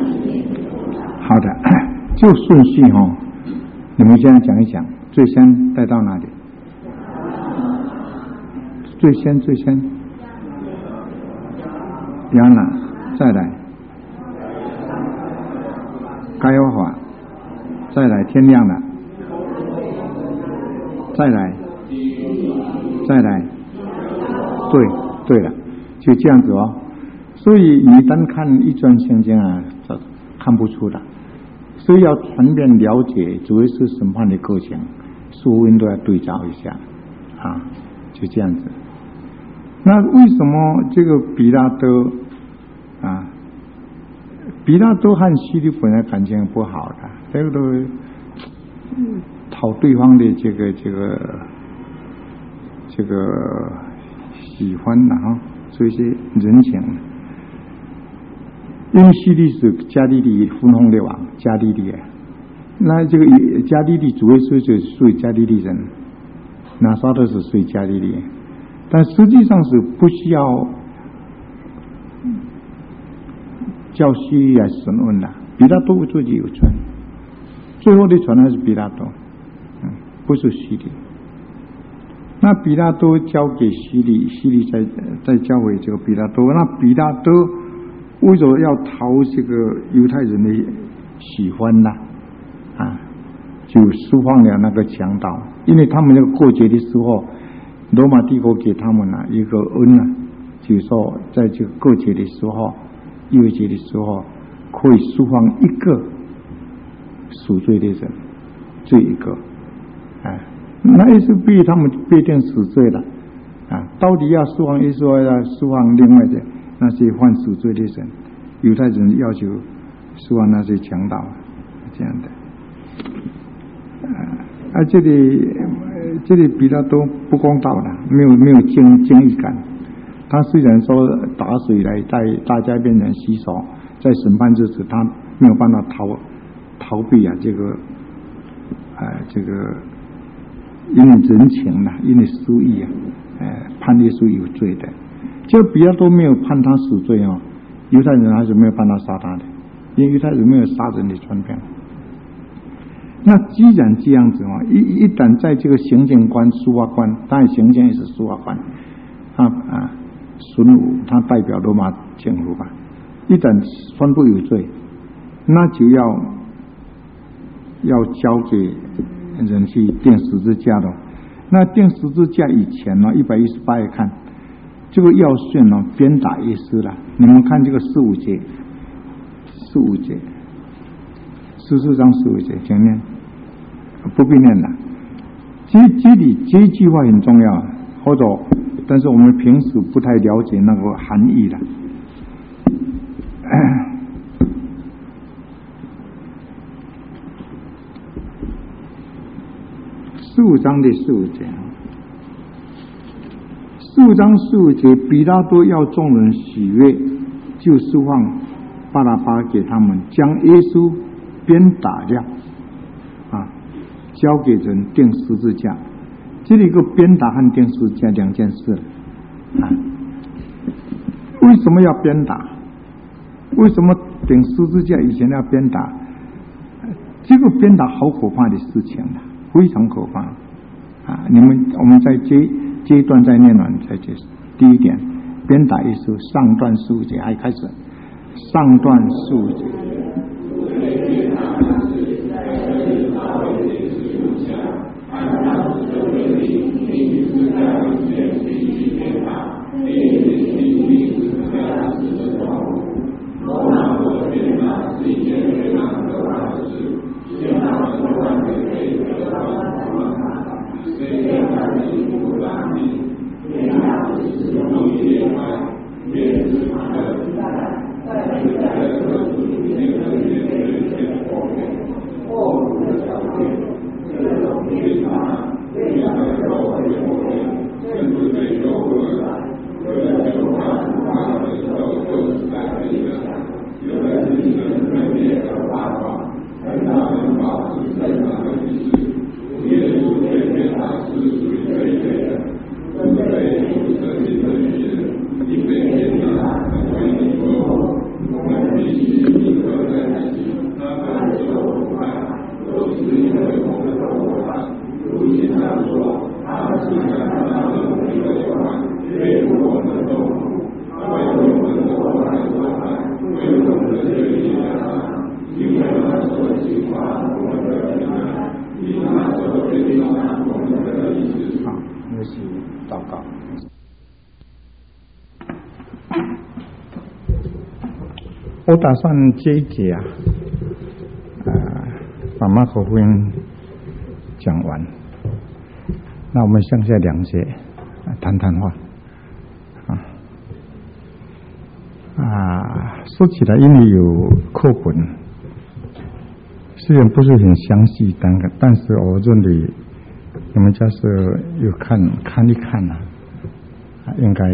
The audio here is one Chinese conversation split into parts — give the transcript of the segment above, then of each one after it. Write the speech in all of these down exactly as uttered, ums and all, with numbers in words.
好的，就顺序哈、哦，你们现在讲一讲，最先带到哪里？最先最先，亚那，再来，该亚法，再来天亮了，再来，再来，对对了，就这样子哦。所以你单看一段圣经啊，看不出的。所以要全面了解主耶稣审判的过程，书文都要对照一下啊，就这样子。那为什么这个比拉多啊，比拉多和希律本来感情不好的，这个都讨对方的这个这个这个喜欢的哈，所以是人情。因为希律是加利利分封的王，加利利，那这个加利利主耶稣就是属于加利利人，拿撒勒是属于加利利，但实际上是不需要叫希律来审问的，比拉多自己有权，最后的传还是比拉多，嗯，不是希律。那比拉多交给希律，希律再再交给这个比拉多，那比拉多为什么要讨这个犹太人的喜欢呢？啊，就释放了那个强盗，因为他们那个过节的时候，罗马帝国给他们啊一个恩啊，就是说在这个过节的时候、逾越节的时候，可以释放一个赎罪的人，这一个，啊，那也是被他们被定死罪了，啊，到底要释放，一说要释放另外的。那些犯赎罪的人，犹太人要求释放那些强盗，这样的。啊，这里这里比拉多不公道的，没有没有正正义感。他虽然说打水来带大家变成洗手，在审判日子他没有办法逃逃避啊这个啊、呃、这个因为人情呐、啊，因为私意啊，呃判耶稣有罪的。就比较多没有判他死罪哦，犹太人还是没有办法杀他的，因为犹太人没有杀人的传统。那既然这样子哦，一一旦在这个行政官、司法官，当然行政也是司法官，啊啊，孙武他代表罗马政府吧，一旦宣布有罪，那就要要交给人去钉十字架了。那钉十字架以前呢，一百一十八页看。这个要训呢，鞭打耶稣了。你们看这个四五节，四五节，十四章四五节，前面不必念了。这这里这句话很重要，或者，但是我们平时不太了解那个含义了。十五章的十五节。四章十五节，比拉多要众人喜悦，就释放巴拉巴给他们，将耶稣鞭打了，啊，交给人钉十字架。这里一个鞭打和钉十字架两件事，啊，为什么要鞭打？为什么钉十字架以前要鞭打？这个鞭打好可怕的事情啊，非常可怕啊！你们我们在这。这一段再念完再解释。第一点，鞭打耶稣，上段十五节还开始，上段十五节。 我打算这一节啊，啊，把马可福音讲完。那我们剩下两节啊谈谈话啊啊，说起来因为有课本，虽然不是很详细，但但是我认为你们家是有看看一看啊，应该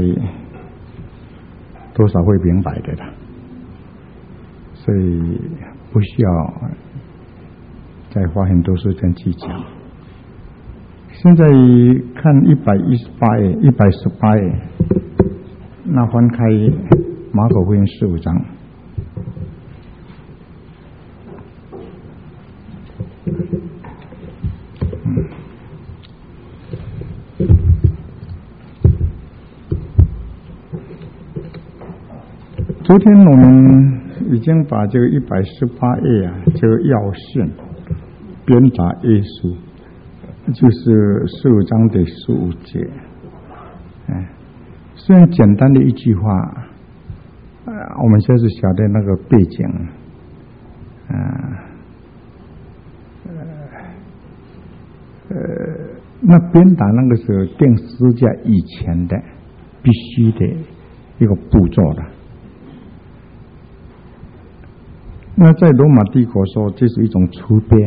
多少会明白的啦。所以不需要再花很多时间去讲。现在看一百一十八页、一百十八页，那翻开马可福音十五章。嗯，昨天我们已经把这个一百十八页啊，这个要线鞭打耶稣，就是十五章的十五节。哎，虽然简单的一句话，呃，我们就是晓得那个背景，啊，呃，呃，那鞭打那个时候钉十字架以前的必须的一个步骤了。那在罗马帝国说，这是一种出鞭，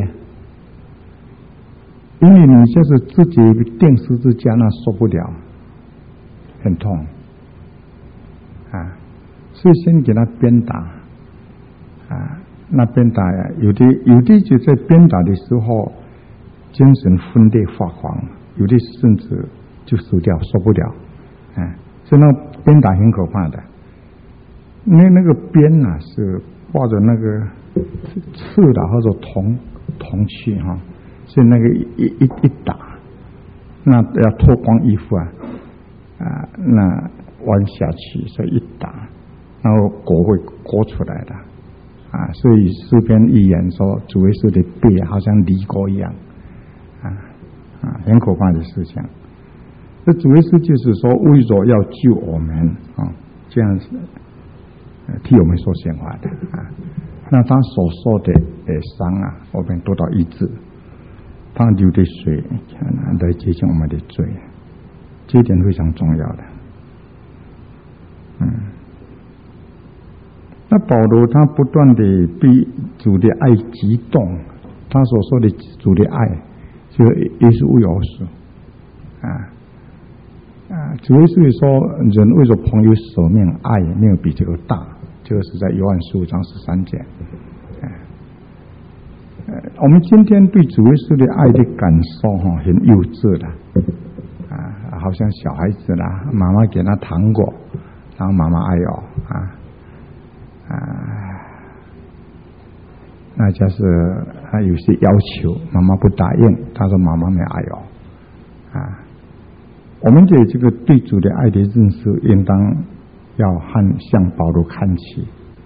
因为你就是自己钉十字架，那受不了，很痛啊，所以先给他鞭打啊。那鞭打呀，有的有的就在鞭打的时候精神分裂发狂，有的甚至就死掉，受不了啊。所以那鞭打很可怕的，那那个鞭啊是抱着那个刺的或者铜铜器哈，所以那个一一一打，那要脱光衣服啊啊，那弯下去，所以一打，然后果会割出来的啊，所以诗篇预言说主耶稣的背好像犁过一样啊啊，很可怕的事情。这主耶稣就是说为着要救我们啊，这样子。替我们所显化的啊，那他所受的呃伤啊，我们得到医治；他流的水来洁净我们的罪，这一点非常重要的。嗯，那保罗他不断的被主的爱激动，他所说的主的爱，就耶稣为我死啊。啊，主耶稣说，人为了朋友舍命，爱没有比这个大。这个是在约翰十五章十三节。呃，我们今天对主耶稣的爱的感受哈，很幼稚的啊，好像小孩子啦，妈妈给他糖果，然后妈妈爱哦啊啊，那就是他有些要求，妈妈不答应，他说妈妈没爱哦啊。我们对这个对主的爱的认识，应当要和向保罗看齐。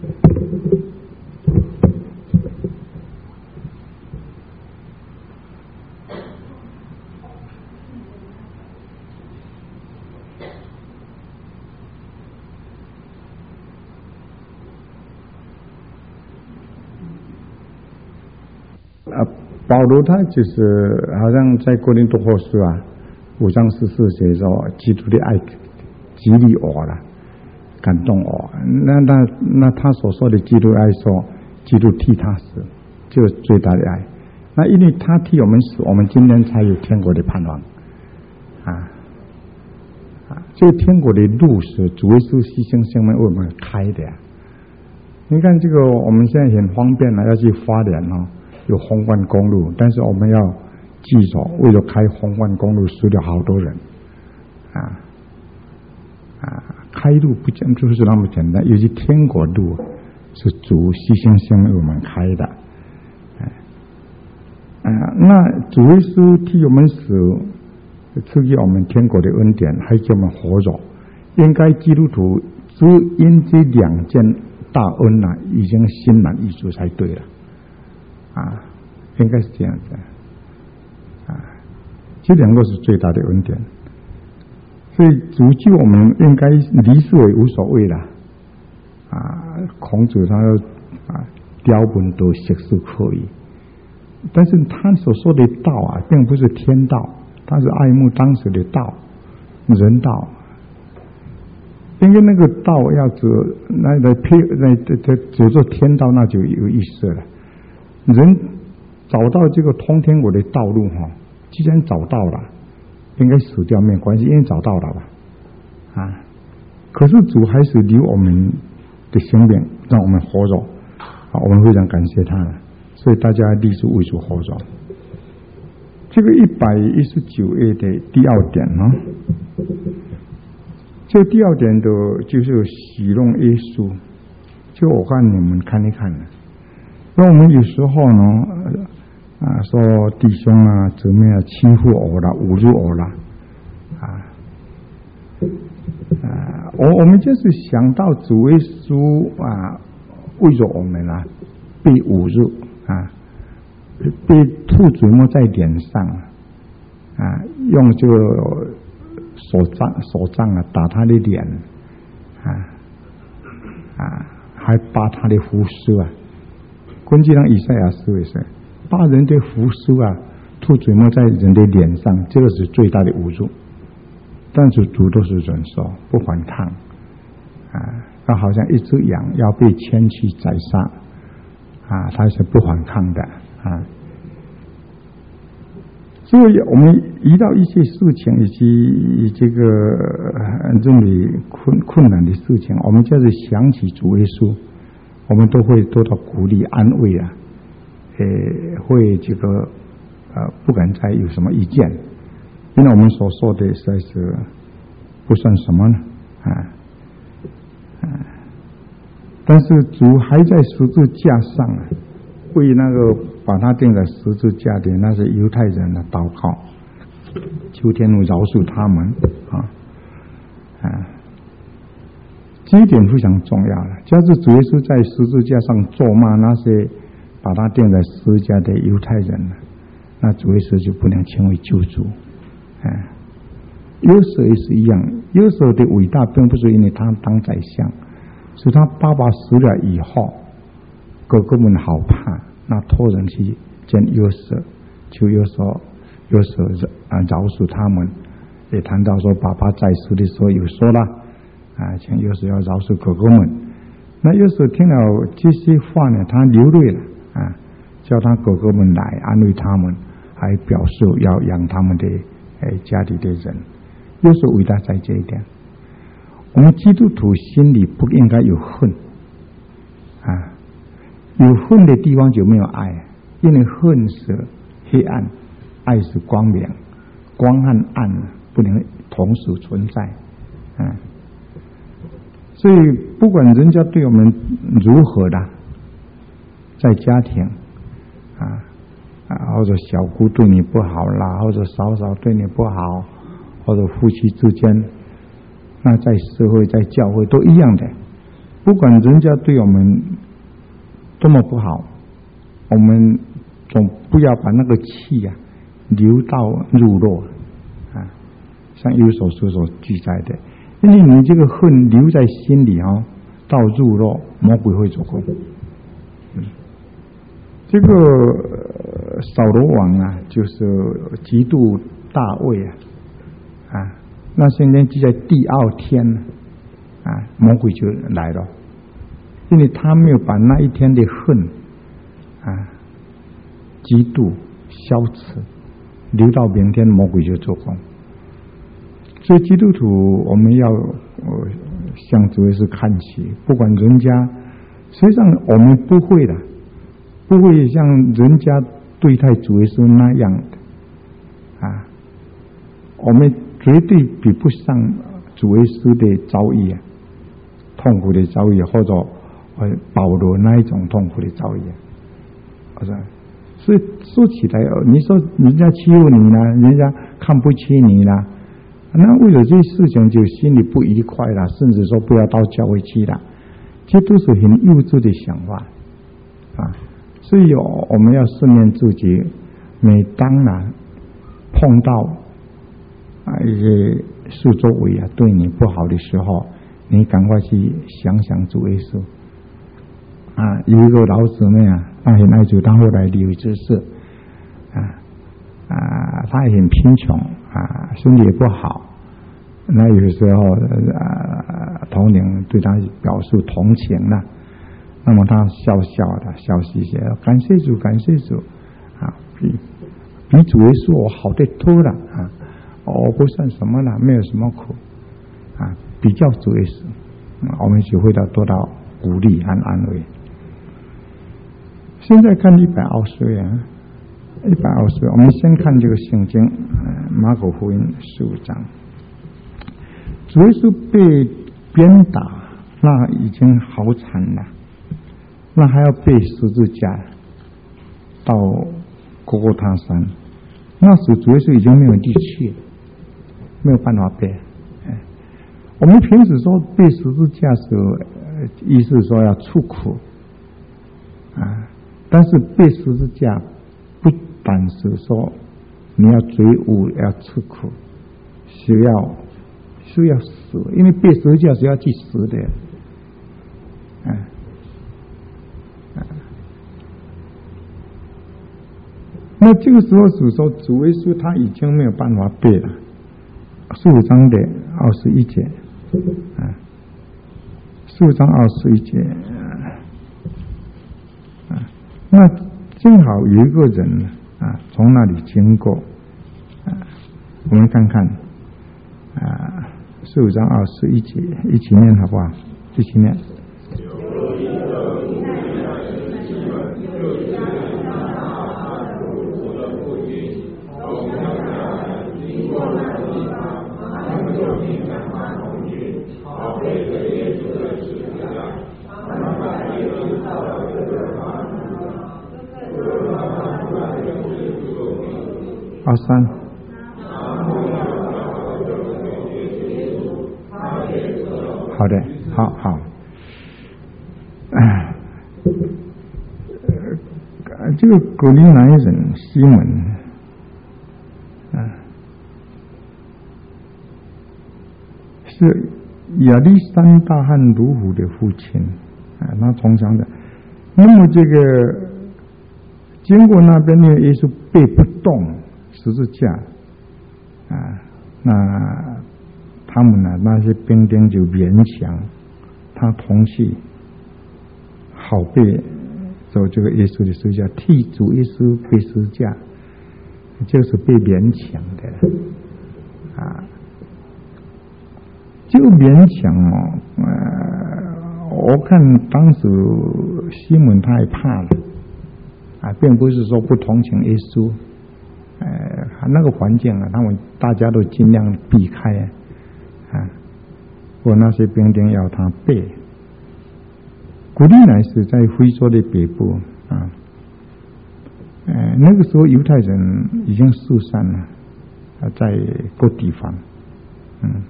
啊，保罗他就是好像在哥林多后书啊五章十四节说，基督的爱激励我了。感动我，那那那他所说的基督爱说，基督替他死，就是最大的爱。那因为他替我们死，我们今天才有天国的盼望啊啊！这个天国的路是主耶稣牺牲生命为我们开的呀。你看这个，我们现在很方便了，要去花莲哦，有红冠公路，但是我们要记住，为了开红冠公路，死了好多人啊啊！开路不讲就是那么简单，尤其天国路是主牺牲生命为我们开的，啊，那主耶稣替我们死，赐给我们天国的恩典，还叫我们活着。应该基督徒只因这两件大恩啊，已经心满意足才对了，啊，应该是这样子，啊，这两个是最大的恩典。所以主救我们应该离世为无所谓了， 啊，孔子他啊雕文都学是可以，但是他所说的道啊，并不是天道，他是爱慕当时的道，人道。因为那个道要走，那那配那这这走做天道，那就有意思了。人找到这个通天国的道路哈，既然找到了，应该死掉没关系，因为找到了吧，啊。可是主还是留我们的性命，让我们活着，啊，我们非常感谢他，所以大家立志为主活着。这个一百一十九页的第二点呢，这第二点的就是喜弄耶稣，就我看你们看一看。那我们有时候呢，啊，说弟兄啊、姊妹啊欺负我了、侮辱我了，啊，啊，我我们就是想到主耶稣啊，为着我们啊被侮辱啊，被吐嘴沫在脸上啊，用这个手杖手杖啊打他的脸啊啊，还扒他的胡须啊。根据让以赛亚书也是扒人的胡须啊，吐嘴沫在人的脸上，这个是最大的侮辱。但是主都是忍受，不反抗啊，他好像一只羊要被牵去宰杀啊，他是不反抗的啊。所以我们遇到一些事情以及这个认为困困难的事情，我们就是想起主耶稣，我们都会得到鼓励安慰啊，呃，会这个呃不敢再有什么意见，因为我们所说的实在是不算什么呢啊啊！但是主还在十字架上啊，为那个把他钉在十字架的那些犹太人的祷告，求天父饶恕他们啊啊！这一点非常重要了。假如主耶稣在十字架上咒骂那些把他钉在十字架的犹太人，那主耶稣就不能成为救主。啊，约瑟也是一样，约瑟的伟大并不是因为他当宰相，是他爸爸死了以后，哥哥们好怕，那托人去见约瑟，求约瑟约瑟啊饶恕他们，也谈到说爸爸在世的时候有说了啊，请约瑟要饶恕哥哥们。那约瑟听了这些话呢，他流泪了啊，叫他哥哥们来安慰他们，还表示要养他们的哎家里的人。约瑟伟大在这一点。我们基督徒心里不应该有恨啊，有恨的地方就没有爱，因为恨是黑暗，爱是光明，光和暗不能同时存在啊。所以不管人家对我们如何的，在家庭啊啊，或者小姑对你不好啦，或者嫂嫂对你不好，或者夫妻之间，那在社会在教会都一样的。不管人家对我们多么不好，我们总不要把那个气啊流到入肉啊，像有所书所记载的，因为你这个恨留在心里哦，到入肉，魔鬼会做工。嗯，这个扫罗王啊，就是嫉妒大卫啊，啊，那现在就在第二天啊，魔鬼就来了，因为他没有把那一天的恨啊、嫉妒、消耻留到明天，魔鬼就做工。所以基督徒我们要呃向主耶稣看齐，不管人家，实际上我们不会的，不会像人家对待主耶稣那样的啊，我们绝对比不上主耶稣的遭遇啊，痛苦的遭遇，或者呃保罗那一种痛苦的遭遇啊。我说，所以说起来，你说人家欺负你了，人家看不起你了，那为了这些事情就心里不愉快了，甚至说不要到教会去了，这都是很幼稚的想法啊。所以我们要训练自己，每当呢碰到啊一些四周围啊对你不好的时候， 你赶快去想想主耶稣啊！有一个老姊妹啊，她很爱主，她后来离知识啊啊，她也很贫穷啊，身体也不好。那有时候啊，同龄对她表示同情了，那么她笑笑的，笑嘻嘻，感谢主，感谢主啊！比比主耶稣我好得多了啊！我不算什么了，没有什么苦啊！比较主耶稣，我们学会了得到鼓励和安慰。现在看一百二十页，一百二十页，我们先看这个圣经，马可福音十五章。主耶稣被鞭打，那已经好惨了，那还要背十字架到哥哥他山。那时主耶稣已经没有力气了，没有办法背。我们平时说背十字架时候，意思说要出苦啊，但是背十字架不单是说你要追悟要出苦，需要需要死，因为背十字架是要去死的。啊啊，那这个时候是说主耶稣他已经没有办法背了。十五章的二十一节。啊，十五章二十一节，啊，那正好有一个人啊从那里经过，啊，我们看看，啊，十五章二十一节，一起念好不好？一起念。二三，好的，好好，啊，呃，这个格林兰人西门，啊，是亚历山大和卢虎的父亲啊，他从小的，那么这个经过那边，因为耶稣背不动十字架啊，那他们呢那些兵丁就勉强他同去，好背走这个耶稣的十字架，替主耶稣背十字架，就是被勉强的啊。就勉强哦，呃，我看当时西门他也怕了啊，并不是说不同情耶稣，呃，那个环境啊，他们大家都尽量避开啊，啊，或那些兵丁要他背。古利乃是在非洲的北部啊，呃，那个时候犹太人已经四散了，啊，在各地方，嗯。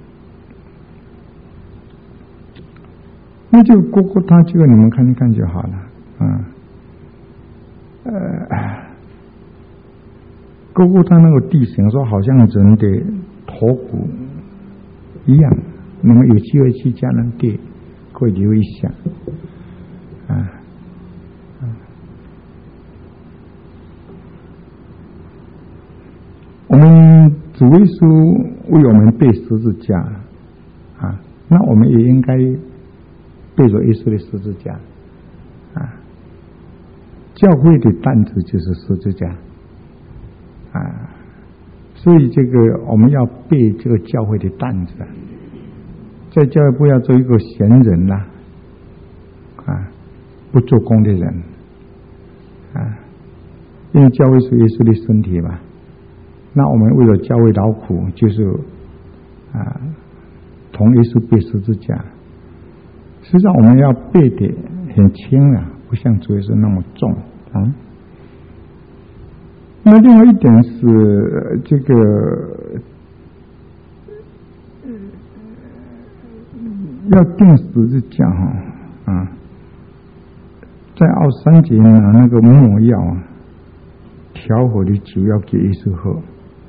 那就哥哥他这个你们看一看就好了，嗯，呃，哥哥他那个地形说好像人的头骨一样，你们有机会去迦南地可以留一下，啊，啊，我们主耶稣为我们背十字架啊，那我们也应该背着耶稣的十字架啊，教会的担子就是十字架啊，所以这个我们要背这个教会的担子，在教会不要做一个闲人啦，啊，不做工的人啊，因为教会是耶稣的身体嘛，那我们为了教会劳苦，就是啊，同耶稣背十字架。实际上我们要背的很轻啊，不像主耶稣那么重啊。那另外一点是这个要钉十字架哈啊，在二十三节呢，那个抹药啊，调和的酒要给耶稣喝，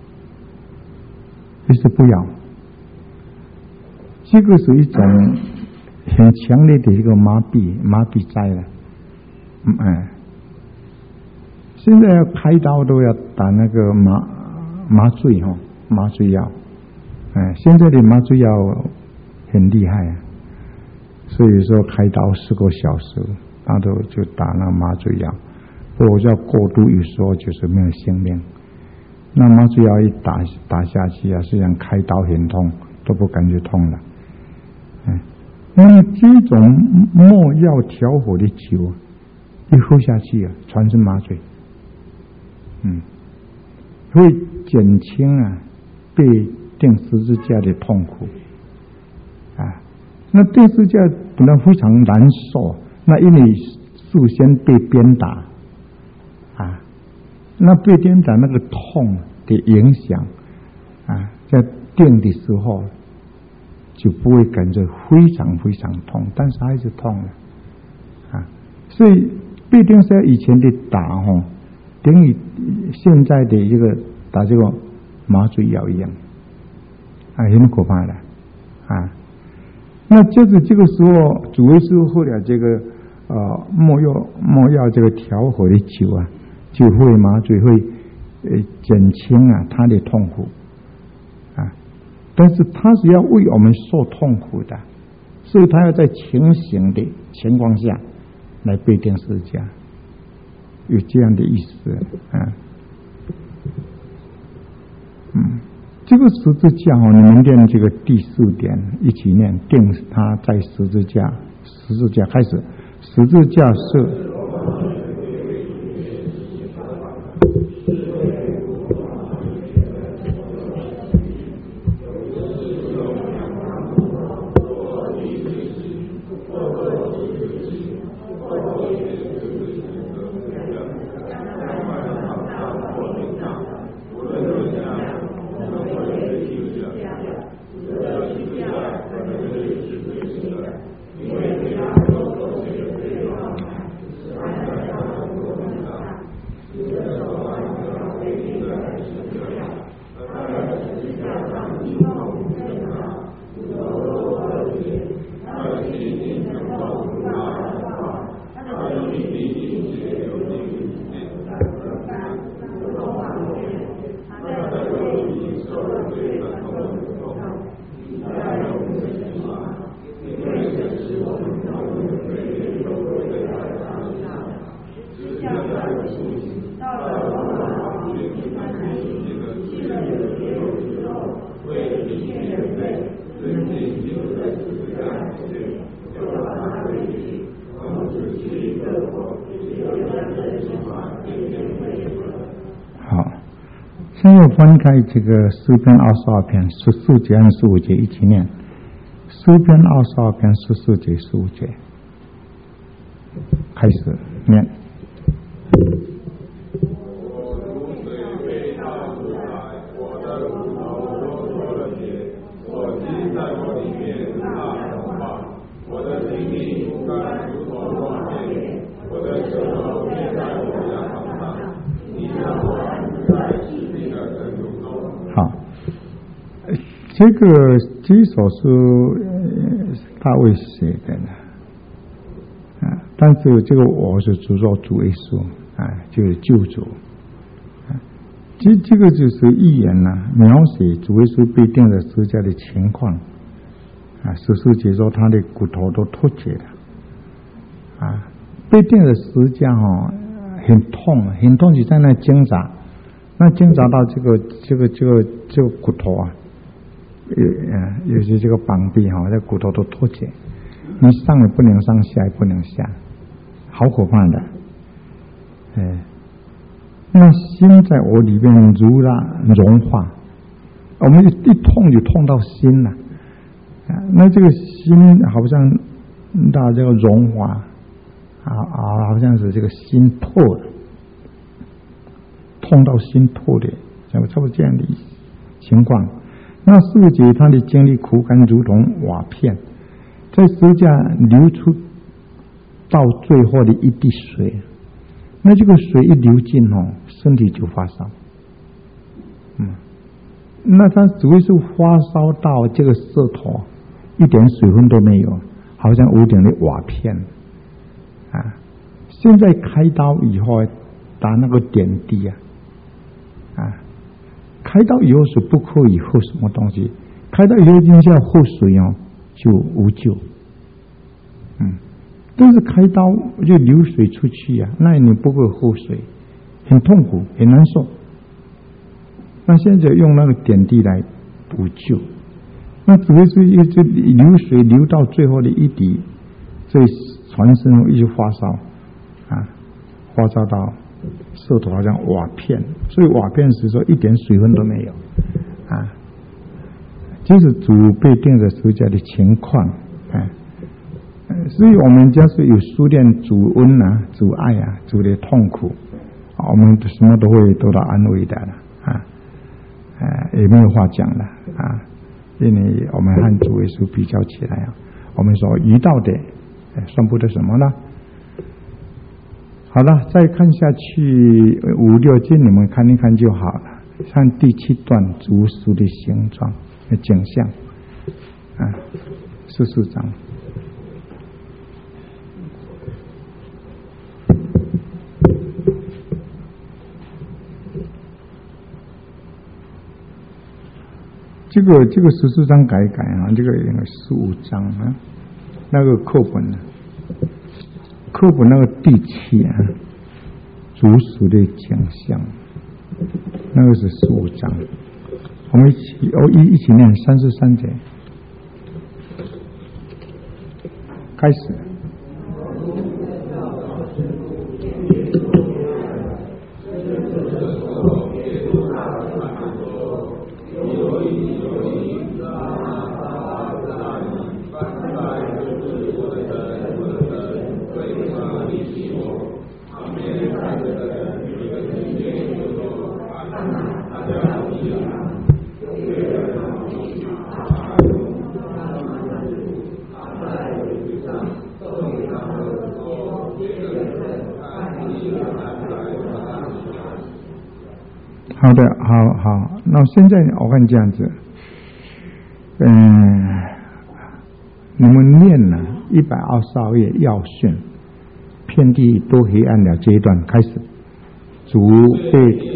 耶稣不要，这个是一种很强烈的一个麻痹，麻痹在了。嗯，哎，现在要开刀都要打那个麻麻醉哈，麻醉药。哎，现在的麻醉药很厉害啊，所以说开刀四个小时，他都就打那麻醉药。不过要过度一说就是没有性命。那麻醉药一打打下去啊，虽然开刀很痛，都不感觉痛了。哎，那么这种末药调和的酒，一喝下去啊，全身麻醉，嗯，会减轻啊被钉十字架的痛苦啊。那钉十字架本来非常难受，那因为事先被鞭打啊。那被鞭打那个痛的影响啊，在钉的时候就不会感觉非常非常痛，但是还是痛了啊。所以被钉是以前的打吼，等于现在的一个打这个麻醉药一样啊，很可怕的啊。那就是这个时候，主耶稣喝了这个呃末药末药这个调和的酒啊，就会麻醉，会呃减轻啊他的痛苦啊。但是他是要为我们受痛苦的，所以他要在清醒的情况下来被钉十字架，有这样的意思啊。嗯，这个十字架哦，你们念这个第四点一起念，钉他在十字架，十字架开始，十字架是。现在翻开这个诗篇二十二篇十四节和十五节一起念。诗篇二十二篇十四节十五节，开始念。这个这首诗大卫写的呢，啊，但是这个我是主做主耶稣啊，就是救主啊，这这个就是预言呐、啊，描写主耶稣被钉在十字架的情况啊。十四节说他的骨头都脱节了啊，被钉在十字架哦，很痛，很痛，就在那挣扎，那挣扎到这个这个这个这个骨头啊。有有些这个膀臂哈，这骨头都脱节，你上也不能上，下也不能下，好可怕的。哎，那心在我里面如拉融化，我们一痛就痛到心了啊。那这个心好像到这个融化啊啊，好像是这个心破了，痛到心破的，差不多这样的情况。那四个节他的经历苦干如同瓦片，在十字架流出到最后的一滴水，那这个水一流进哦，身体就发烧。嗯，那他只会是发烧到这个舌头一点水分都没有， 好像屋顶的瓦片啊。现在开刀以后打那个点滴啊，啊，开刀以后是不可以喝什么东西，开刀以后就要喝水哦，就无救。嗯，但是开刀就流水出去啊，那你不会喝水，很痛苦，很难受。那现在用那个点滴来补救，那只会是一直流水流到最后的一滴，所以全身一直发烧啊，发烧到舌头好像瓦片，所以瓦片是说一点水分都没有啊。就是主被钉在十字架的情况啊，所以我们家是有修炼主恩啊、主爱啊、主的痛苦，我们什么都会得到安慰的了啊。呃，也没有话讲了啊，因为我们和主耶稣比较起来啊，我们所遇到的算不得什么了。好了，再看下去五六经，你们看一看就好了。像第七段主属的形状的景象啊，十四章。这个这个十四章改改啊，这个十五章啊，那个课本呢、啊，课本那个第七啊，主属的景象，那个是十五章，我们一起哦一一起念三十三节，开始。好的，好好，那现在我看这样子，嗯，你们念了一百二十二页要训，遍地都黑暗了这一段开始，主被。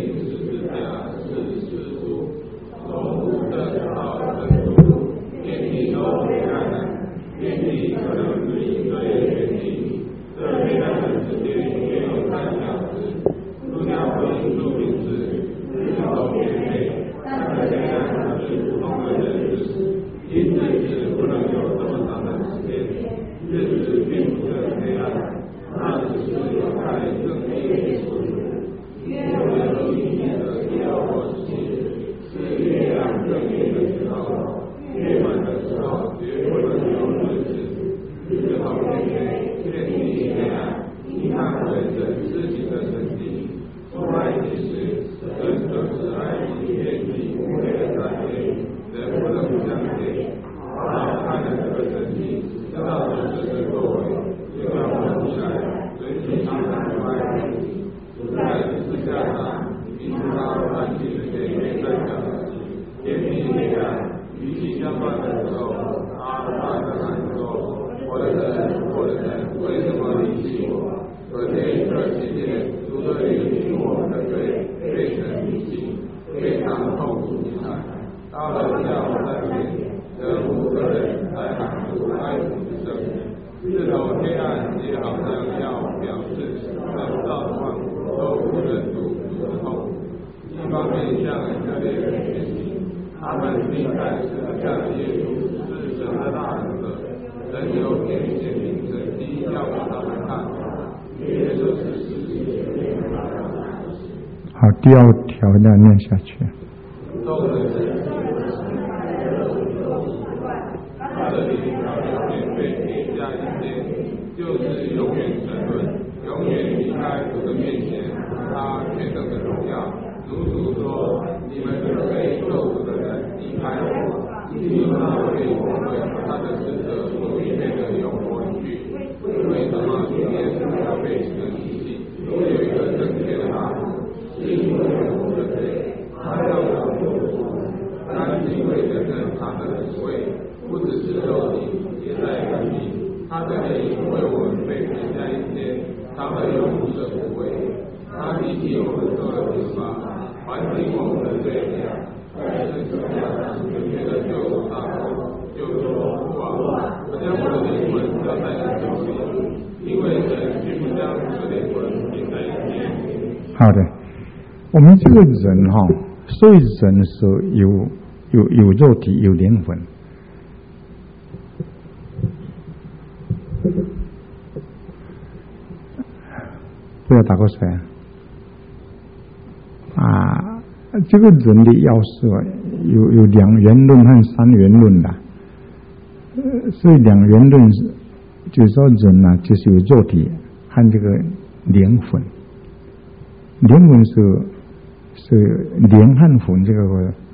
好，第二条要念下去。 就是永远沉沦，永远离开主的面前，他全能的荣耀。如主说：“你们被受苦的人离开我，因那为我为他的使者所预备的永活去。”为什么今天要被死的遗弃？我有一个正确的答案，是因为我的罪，他要我救赎。 以为我们被撇下一些他们有无的不为，他提起我们受的刑罚，还清我们的罪孽，在十字架上成全了救赎大功，就说父啊，我将我的灵魂交在你手里，因为神并不将我的灵魂撇在一边。 好的，我们这个人哈、哦，所以人是有有有肉体有灵魂。不要打瞌睡啊！这个人的要素有有两元论和三元论的，呃，所以两元论是就是说人呢、啊，就是有肉体和这个灵魂，灵魂是是灵和魂这个。